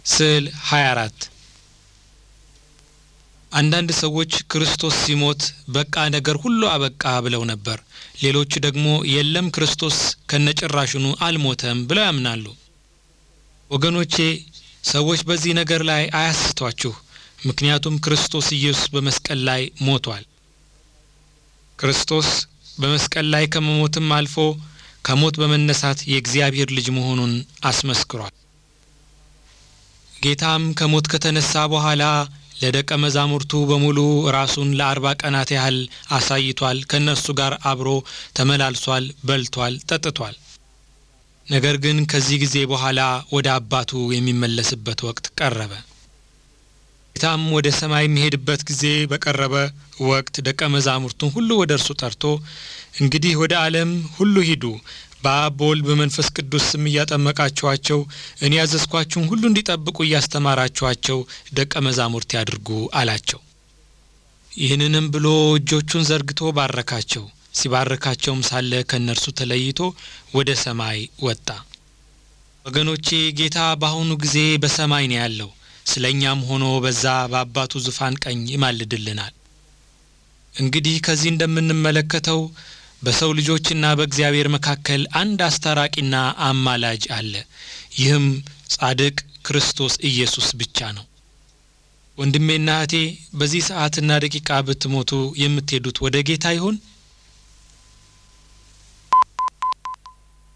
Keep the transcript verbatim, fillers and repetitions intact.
ስዕል ሃያ አራት አንዳንድ ሰዎች ክርስቶስ ሲሞት በቃ ነገር ሁሉ አበቃ ብለው ነበር። ሌሎች ደግሞ የለም ክርስቶስ ከነጭራሽኑ አልሞተም ብለው ያምናሉ። ወገኖቼ ሰዎች በዚህ ነገር ላይ አያስቷችሁ፣ ምክንያቱም ክርስቶስ ኢየሱስ በመስቀል ላይ ሞቷል። ክርስቶስ በመስቀል ላይ ከመሞትም አልፎ ከሞት በመነሳት የእግዚአብሔር ልጅ መሆኑን አስመስክሯል። ጌታም ከሞት ከተነሳ በኋላ ለደቀ መዛሙርቱ በሙሉ ራሱን ለአርባ ቀናት ያህል አሳይቷል። ከነሱ ጋር አብሮ ተመላልሷል፣ በልቷል፣ ጠጥቷል። ነገር ግን ከዚህ ጊዜ በኋላ ወደ አባቱ የሚመለስበት ወቅት ቀረበ። ጌታም ወደ ሰማይ የሚሄድበት ጊዜ በቀረበ ወቅት ደቀ መዛሙርቱን ሁሉ ወደ እርሱ ጠርቶ እንግዲህ ወደ ዓለም ሁሉ ሂዱ፣ በአብ በወልድ በመንፈስ ቅዱስ ስም እያጠመቃችኋቸው እኔ ያዘዝኳችሁን ሁሉ እንዲጠብቁ እያስተማራችኋቸው ደቀ መዛሙርት ያድርጉ አላቸው። ይህንንም ብሎ እጆቹን ዘርግቶ ባረካቸው። ሲባረካቸውም ሳለ ከነርሱ ተለይቶ ወደ ሰማይ ወጣ። ወገኖቼ ጌታ በአሁኑ ጊዜ በሰማይ ነው ያለው። ስለኛም ሆኖ በዛ በአባቱ ዙፋን ቀኝ ይማልድልናል። እንግዲህ ከዚህ እንደምንመለከተው በሰው ልጆችና በእግዚአብሔር መካከል አንድ አስታራቂና አማላጅ አለ። ይህም ጻድቅ ክርስቶስ ኢየሱስ ብቻ ነው። ወንድሜና እህቴ በዚህ ሰዓትና ደቂቃ ብትሞቱ የምትሄዱት ወደ ጌታ ይሆን?